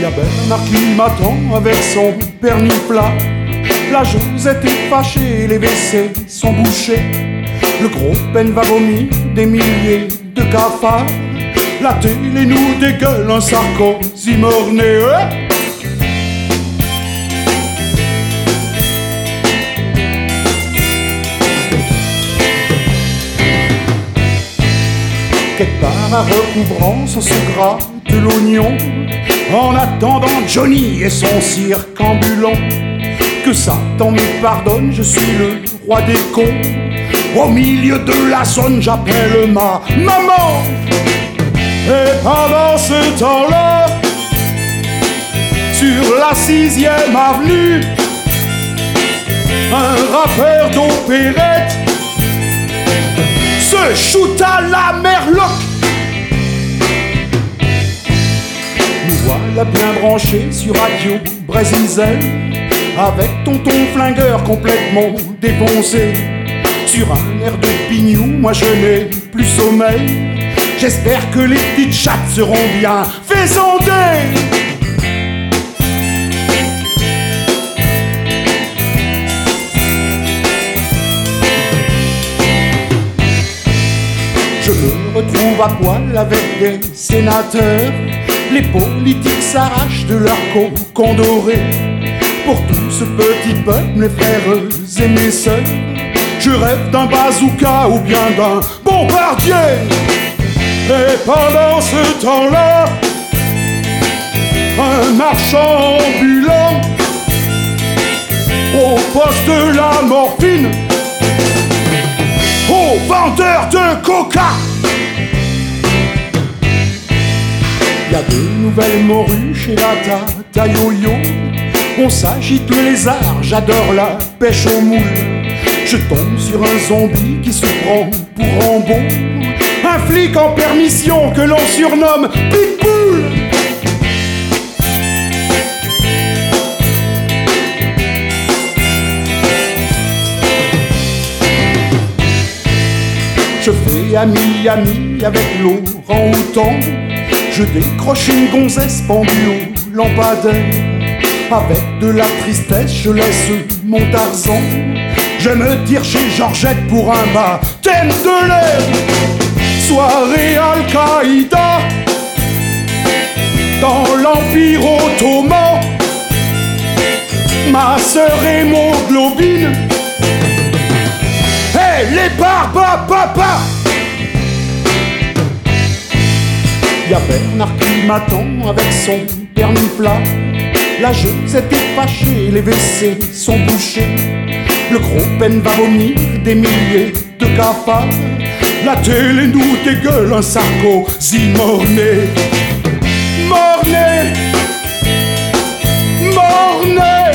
Y'a Bernard qui m'attend avec son permis plat. La Josette est fâchée, les WC sont bouchés. Le gros Ben va vomir des milliers de cafards. La télé nous dégueule un Sarkozy morné. Quelque part à Recouvrance se gratte l'oignon en attendant Johnny et son cirque ambulant. Que Satan me pardonne, je suis le roi des cons. Au milieu de la zone, j'appelle ma maman. Et pendant ce temps-là, sur la 6e avenue, un rappeur d'opérette se shoot à la merloc. Nous voilà bien branchés sur Radio Brésil, avec tonton flingueur complètement défoncé. Sur un air de pignou, moi je n'ai plus sommeil. J'espère que les petites chattes seront bien faisandées. Je me retrouve à poil avec des sénateurs. Les politiques s'arrachent de leur cocon doré. Pour tout ce petit peuple, mes frères et mes sœurs, je rêve d'un bazooka ou bien d'un bombardier. Et pendant ce temps-là, un marchand ambulant au poste de la morphine aux vendeurs de coca. Y'a de nouvelles morues chez la tata yo-yo. On s'agite le lézard, j'adore la pêche au moule. Je tombe sur un zombie qui se prend pour Rambo, un flic en permission que l'on surnomme Pitbull. Je fais ami avec Laurent Houtan. Je décroche une gonzesse pendue au lampadaire. Avec de la tristesse, je laisse mon Tarzan. Je me tire chez Georgette pour un baptême de l'air. Soirée Al-Qaïda dans l'Empire Ottoman. Ma sœur hémoglobine. Hey, les barbes papa. Y'a Bernard qui m'attend avec son permis plat. La Josette est fâchée, les WC sont bouchés. Le gros Ben va vomir des milliers de cafards. La télé nous dégueule un Sarkozy morné. Morné, morné.